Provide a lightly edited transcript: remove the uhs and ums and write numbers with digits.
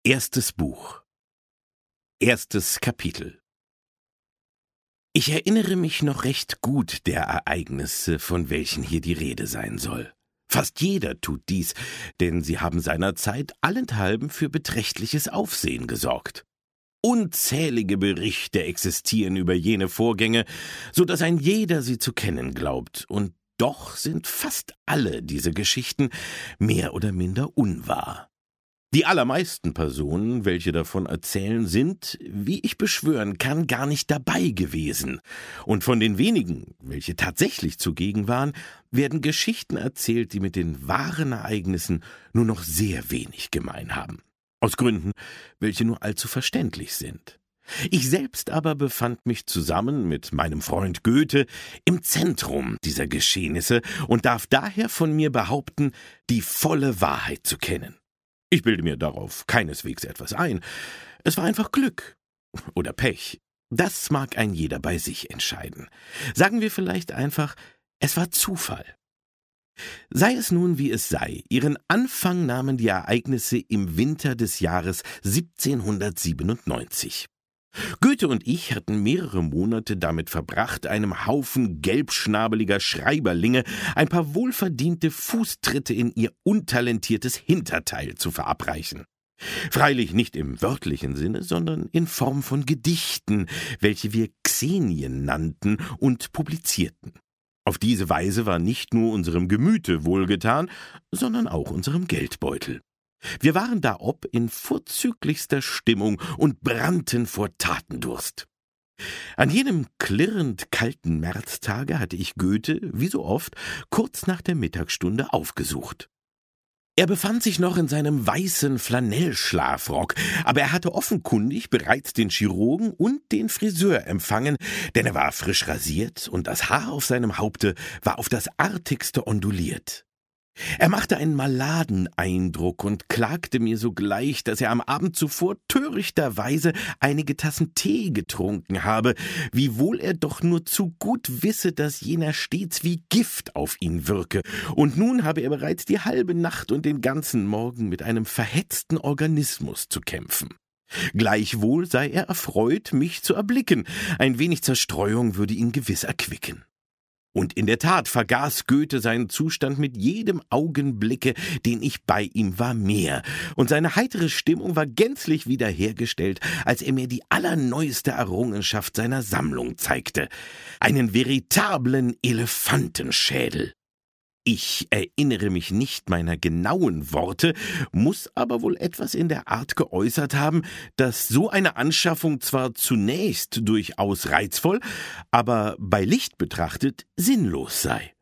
Erstes Buch. Erstes Kapitel. Ich erinnere mich noch recht gut der Ereignisse, von welchen hier die Rede sein soll. Fast jeder tut dies, denn sie haben seinerzeit allenthalben für beträchtliches Aufsehen gesorgt. Unzählige Berichte existieren über jene Vorgänge, so dass ein jeder sie zu kennen glaubt, und doch sind fast alle diese Geschichten mehr oder minder unwahr. Die allermeisten Personen, welche davon erzählen, sind, wie ich beschwören kann, gar nicht dabei gewesen. Und von den wenigen, welche tatsächlich zugegen waren, werden Geschichten erzählt, die mit den wahren Ereignissen nur noch sehr wenig gemein haben. Aus Gründen, welche nur allzu verständlich sind. Ich selbst aber befand mich zusammen mit meinem Freund Goethe im Zentrum dieser Geschehnisse und darf daher von mir behaupten, die volle Wahrheit zu kennen. Ich bilde mir darauf keineswegs etwas ein. Es war einfach Glück oder Pech. Das mag ein jeder bei sich entscheiden. Sagen wir vielleicht einfach, es war Zufall. Sei es nun, wie es sei, ihren Anfang nahmen die Ereignisse im Winter des Jahres 1797. Goethe und ich hatten mehrere Monate damit verbracht, einem Haufen gelbschnabeliger Schreiberlinge ein paar wohlverdiente Fußtritte in ihr untalentiertes Hinterteil zu verabreichen. Freilich nicht im wörtlichen Sinne, sondern in Form von Gedichten, welche wir Xenien nannten und publizierten. Auf diese Weise war nicht nur unserem Gemüte wohlgetan, sondern auch unserem Geldbeutel. Wir waren daob in vorzüglichster Stimmung und brannten vor Tatendurst. An jenem klirrend kalten Märztage hatte ich Goethe, wie so oft, kurz nach der Mittagsstunde aufgesucht. Er befand sich noch in seinem weißen Flanellschlafrock, aber er hatte offenkundig bereits den Chirurgen und den Friseur empfangen, denn er war frisch rasiert und das Haar auf seinem Haupte war auf das artigste onduliert. Er machte einen maladen Eindruck und klagte mir sogleich, dass er am Abend zuvor törichterweise einige Tassen Tee getrunken habe, wiewohl er doch nur zu gut wisse, dass jener stets wie Gift auf ihn wirke, und nun habe er bereits die halbe Nacht und den ganzen Morgen mit einem verhetzten Organismus zu kämpfen. Gleichwohl sei er erfreut, mich zu erblicken, ein wenig Zerstreuung würde ihn gewiss erquicken. Und in der Tat vergaß Goethe seinen Zustand mit jedem Augenblicke, den ich bei ihm war, mehr, und seine heitere Stimmung war gänzlich wiederhergestellt, als er mir die allerneueste Errungenschaft seiner Sammlung zeigte, einen veritablen Elefantenschädel. Ich erinnere mich nicht meiner genauen Worte, muss aber wohl etwas in der Art geäußert haben, dass so eine Anschaffung zwar zunächst durchaus reizvoll, aber bei Licht betrachtet sinnlos sei.